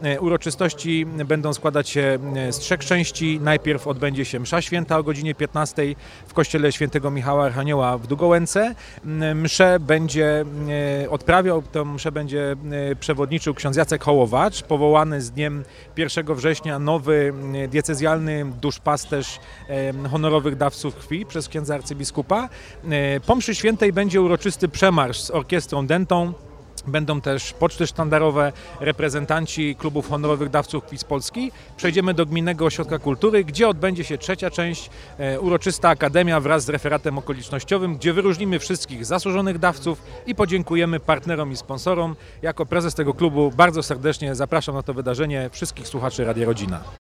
Uroczystości będą składać się z 3 części. Najpierw odbędzie się msza święta o godzinie 15 w kościele świętego Michała Archanioła w Dugołęce. Mszę będzie odprawiał, tę mszę będzie przewodniczył ksiądz Jacek Hołowacz, powołany z dniem 1 września nowy diecezjalny duszpasterz honorowych dawców krwi przez księdza arcybiskupa. Po mszy świętej będzie uroczysty przemarsz z orkiestrą dętą. Będą też poczty sztandarowe, reprezentanci klubów honorowych dawców krwi z Polski. Przejdziemy do Gminnego Ośrodka Kultury, gdzie odbędzie się trzecia część, uroczysta akademia wraz z referatem okolicznościowym, gdzie wyróżnimy wszystkich zasłużonych dawców i podziękujemy partnerom i sponsorom. Jako prezes tego klubu bardzo serdecznie zapraszam na to wydarzenie wszystkich słuchaczy Radia Rodzina.